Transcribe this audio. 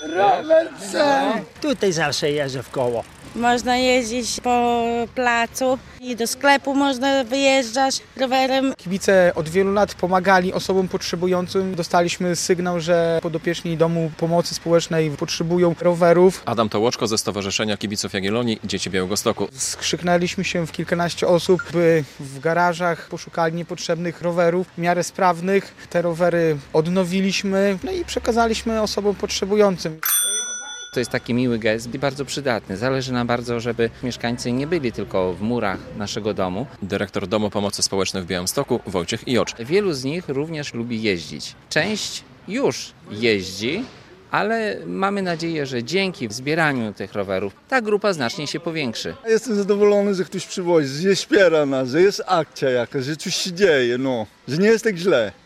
Rowerce! Tutaj zawsze jeżdżę w koło. Można jeździć po placu i do sklepu można wyjeżdżać rowerem. Kibice od wielu lat pomagali osobom potrzebującym. Dostaliśmy sygnał, że podopieczni Domu Pomocy Społecznej potrzebują rowerów. Adam Tołoczko ze Stowarzyszenia Kibiców Jagiellonii Dzieci Białegostoku. Skrzyknęliśmy się w kilkanaście osób, by w garażach poszukali niepotrzebnych rowerów, w miarę sprawnych. Te rowery odnowiliśmy, no i przekazaliśmy osobom potrzebującym. To jest taki miły gest i bardzo przydatny. Zależy nam bardzo, żeby mieszkańcy nie byli tylko w murach naszego domu. Dyrektor Domu Pomocy Społecznej w Białymstoku Wojciech Iocz. Wielu z nich również lubi jeździć. Część już jeździ, ale mamy nadzieję, że dzięki zbieraniu tych rowerów ta grupa znacznie się powiększy. Jestem zadowolony, że ktoś przywozi, że wspiera nas, że jest akcja jakaś, że coś się dzieje, że nie jest tak źle.